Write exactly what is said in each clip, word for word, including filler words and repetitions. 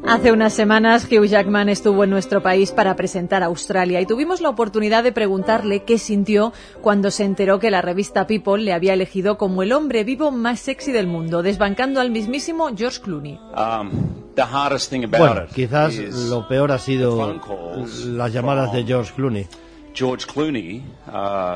Hace unas semanas Hugh Jackman estuvo en nuestro país para presentar Australia y tuvimos la oportunidad de preguntarle qué sintió cuando se enteró que la revista People le había elegido como el hombre vivo más sexy del mundo, desbancando al mismísimo George Clooney. Um, the hardest thing about Bueno, it quizás is lo peor ha the sido phone calls las llamadas de George Clooney. George Clooney. Uh,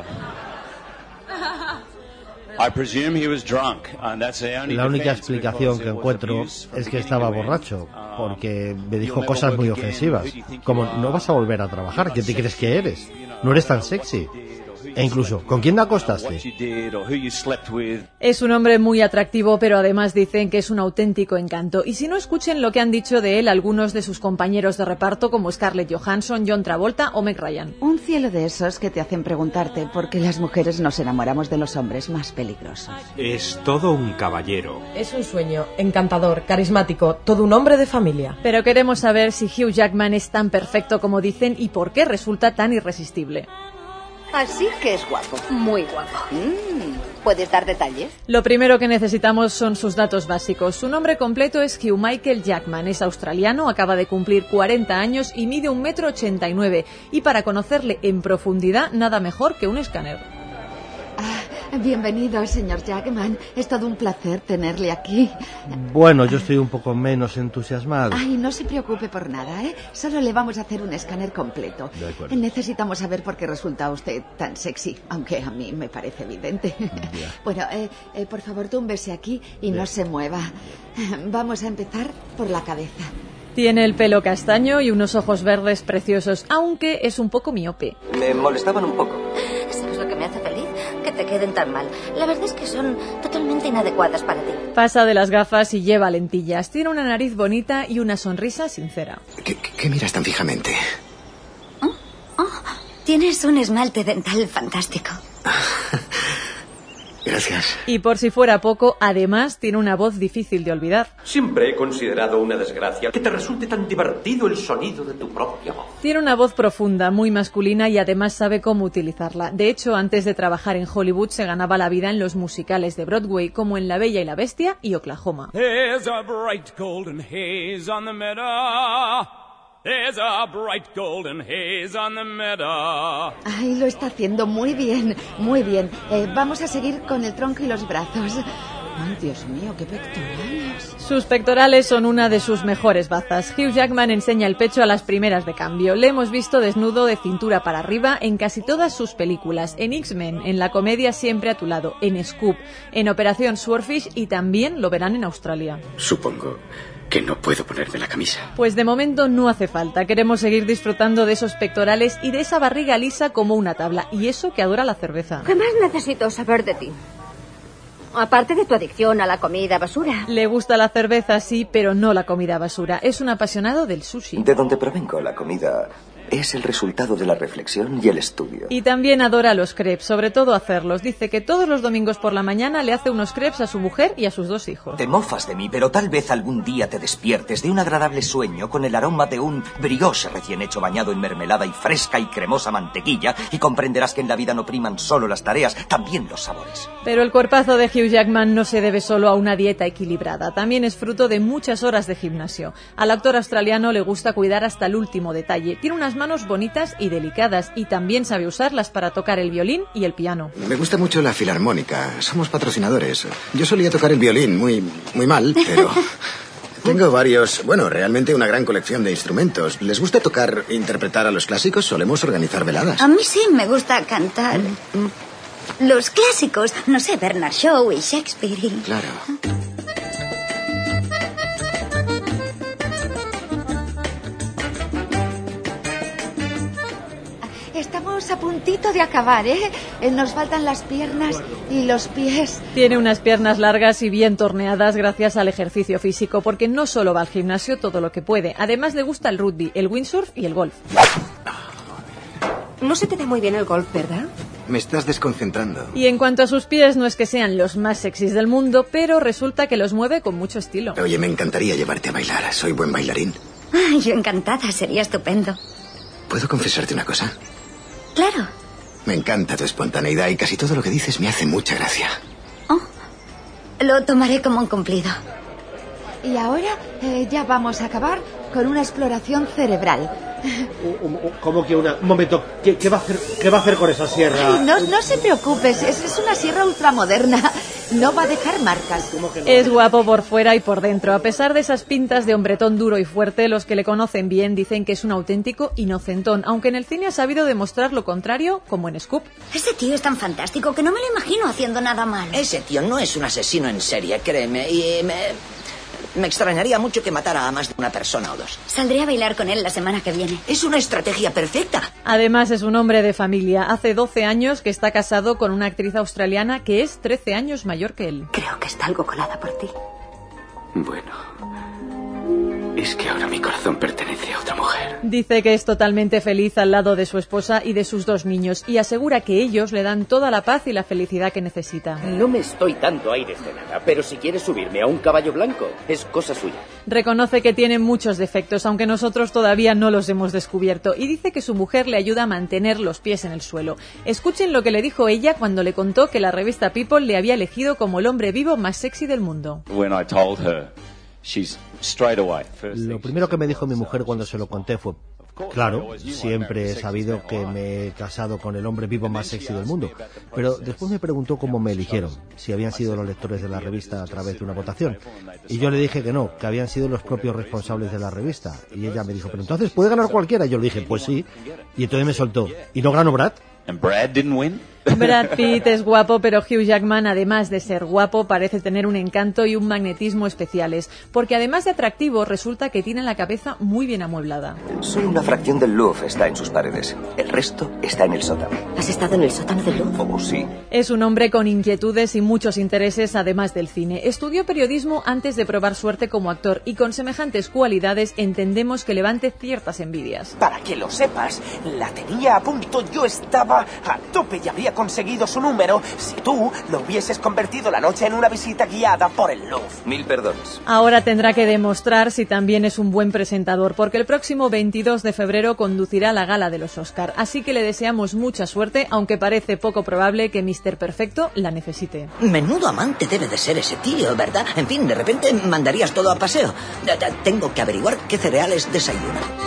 I presume he was drunk, and that's the only La única defense, explicación because que it was encuentro abuse from es que beginning estaba to end. borracho, porque me dijo never cosas muy work again. ofensivas, Who do you think como you are? no vas a volver a trabajar, ¿quién te crees que eres? No eres tan sexy. E incluso, ¿con quién te acostaste? What you did or who you slept with. Es un hombre muy atractivo, pero además dicen que es un auténtico encanto. Y si no, escuchen lo que han dicho de él algunos de sus compañeros de reparto como Scarlett Johansson, John Travolta o Meg Ryan. Un cielo de esos que te hacen preguntarte por qué las mujeres nos enamoramos de los hombres más peligrosos. Es todo un caballero. Es un sueño, encantador, carismático, todo un hombre de familia. Pero queremos saber si Hugh Jackman es tan perfecto como dicen y por qué resulta tan irresistible. Así que es guapo. Muy guapo. Mm, ¿Puedes dar detalles? Lo primero que necesitamos son sus datos básicos. Su nombre completo es Hugh Michael Jackman, es australiano, acaba de cumplir cuarenta años y mide un metro ochenta y nueve. Y para conocerle en profundidad, nada mejor que un escáner. Ah, bienvenido, señor Jackman. Es todo un placer tenerle aquí. Bueno, yo estoy un poco menos entusiasmado. Ay, no se preocupe por nada, ¿eh? Solo le vamos a hacer un escáner completo. De acuerdo. Necesitamos saber por qué resulta usted tan sexy, aunque a mí me parece evidente. Ya. Bueno, eh, eh, por favor, túmbese aquí y no se mueva. Vamos a empezar por la cabeza. Tiene el pelo castaño y unos ojos verdes preciosos, aunque es un poco miope. Me molestaban un poco. ¿Sabes lo que me hace feliz? Que te queden tan mal. La verdad es que son totalmente inadecuadas para ti. Pasa de las gafas y lleva lentillas. Tiene una nariz bonita y una sonrisa sincera. ¿Qué, qué, qué miras tan fijamente? Oh, oh, tienes un esmalte dental fantástico. Gracias. Y por si fuera poco, además tiene una voz difícil de olvidar. Siempre he considerado una desgracia que te resulte tan divertido el sonido de tu propia voz. Tiene una voz profunda, muy masculina y además sabe cómo utilizarla. De hecho, antes de trabajar en Hollywood se ganaba la vida en los musicales de Broadway como en La Bella y la Bestia y Oklahoma. There's a bright golden haze on the meadow. There's a bright golden haze on the meadow. Ay, lo está haciendo muy bien, muy bien. Eh, vamos a seguir con el tronco y los brazos. Ay, Dios mío, qué pectorales. Sus pectorales son una de sus mejores bazas. Hugh Jackman enseña el pecho a las primeras de cambio. Le hemos visto desnudo de cintura para arriba en casi todas sus películas. En X-Men, en la comedia Siempre a tu lado, en Scoop, en Operación Swordfish y también lo verán en Australia. Supongo que no puedo ponerme la camisa. Pues de momento no hace falta. Queremos seguir disfrutando de esos pectorales y de esa barriga lisa como una tabla. Y eso que adora la cerveza. ¿Qué más necesito saber de ti? Aparte de tu adicción a la comida basura. Le gusta la cerveza, sí, pero no la comida basura. Es un apasionado del sushi. De donde provengo, la comida es el resultado de la reflexión y el estudio. Y también adora los crepes, sobre todo hacerlos. Dice que todos los domingos por la mañana le hace unos crepes a su mujer y a sus dos hijos. Te mofas de mí, pero tal vez algún día te despiertes de un agradable sueño con el aroma de un brioche recién hecho bañado en mermelada y fresca y cremosa mantequilla y comprenderás que en la vida no priman solo las tareas, también los sabores. Pero el cuerpazo de Hugh Jackman no se debe solo a una dieta equilibrada, también es fruto de muchas horas de gimnasio. Al actor australiano le gusta cuidar hasta el último detalle. Tiene unas manos bonitas y delicadas y también sabe usarlas para tocar el violín y el piano. Me gusta mucho la filarmónica. Somos patrocinadores. Yo solía tocar el violín muy, muy mal, pero tengo varios, bueno, realmente una gran colección de instrumentos. ¿Les gusta tocar e interpretar a los clásicos? Solemos organizar veladas. A mí sí me gusta cantar. Los clásicos, no sé, Bernard Shaw y Shakespeare. Y... Claro. Estamos a puntito de acabar, ¿eh? Eh, Nos faltan las piernas y los pies. Tiene unas piernas largas y bien torneadas gracias al ejercicio físico, porque no solo va al gimnasio todo lo que puede. Además le gusta el rugby, el windsurf y el golf. No se te da muy bien el golf, ¿verdad? Me estás desconcentrando. Y en cuanto a sus pies, no es que sean los más sexys del mundo, pero resulta que los mueve con mucho estilo. Oye, me encantaría llevarte a bailar. Soy buen bailarín. Ay, yo encantada, sería estupendo. ¿Puedo confesarte una cosa? Claro. Me encanta tu espontaneidad y casi todo lo que dices me hace mucha gracia. Oh, lo tomaré como un cumplido. Y ahora eh, ya vamos a acabar con una exploración cerebral. ¿Cómo que una...? Un momento, ¿qué, qué, va, a hacer, ¿qué va a hacer con esa sierra? No, no se preocupes, es, es una sierra ultramoderna. No va a dejar marcas. No? Es guapo por fuera y por dentro. A pesar de esas pintas de hombretón duro y fuerte, los que le conocen bien dicen que es un auténtico inocentón, aunque en el cine ha sabido demostrar lo contrario, como en Scoop. Ese tío es tan fantástico que no me lo imagino haciendo nada malo. Ese tío no es un asesino en serie, créeme, y me... Me extrañaría mucho que matara a más de una persona o dos. Saldré a bailar con él la semana que viene. Es una estrategia perfecta. Además es un hombre de familia. Hace doce años que está casado con una actriz australiana que es trece años mayor que él. Creo que está algo colada por ti. Bueno, es que ahora mi corazón pertenece a otra mujer. Dice que es totalmente feliz al lado de su esposa y de sus dos niños y asegura que ellos le dan toda la paz y la felicidad que necesita. No me estoy dando aires de nada, pero si quiere subirme a un caballo blanco, es cosa suya. Reconoce que tiene muchos defectos, aunque nosotros todavía no los hemos descubierto, y dice que su mujer le ayuda a mantener los pies en el suelo. Escuchen lo que le dijo ella cuando le contó que la revista People le había elegido como el hombre vivo más sexy del mundo. When I told her, she's straight away. Lo primero que me dijo mi mujer cuando se lo conté fue: claro, siempre he sabido que me he casado con el hombre vivo más sexy del mundo. Pero después me preguntó cómo me eligieron, si habían sido los lectores de la revista a través de una votación. Y yo le dije que no, que habían sido los propios responsables de la revista. Y ella me dijo: pero entonces, ¿puede ganar cualquiera? Y yo le dije: pues sí. Y entonces me soltó: ¿y no ganó Brad? And Brad didn't win? Brad Pitt es guapo, pero Hugh Jackman, además de ser guapo, parece tener un encanto y un magnetismo especiales, porque además de atractivo, resulta que tiene la cabeza muy bien amueblada. Soy una fracción del Louvre, está en sus paredes. El resto está en el sótano. ¿Has estado en el sótano del Louvre? Oh, sí. Es un hombre con inquietudes y muchos intereses, además del cine. Estudió periodismo antes de probar suerte como actor y con semejantes cualidades entendemos que levante ciertas envidias. Para que lo sepas, la tenía a punto, yo estaba a tope y habría conseguido su número si tú lo hubieses convertido la noche en una visita guiada por el Louvre. Mil perdones. Ahora tendrá que demostrar si también es un buen presentador, porque el próximo veintidós de febrero conducirá la gala de los Oscar. Así que le deseamos mucha suerte, aunque parece poco probable que míster Perfecto la necesite. Menudo amante debe de ser ese tío, ¿verdad? En fin, de repente mandarías todo a paseo. Tengo que averiguar qué cereales desayuna.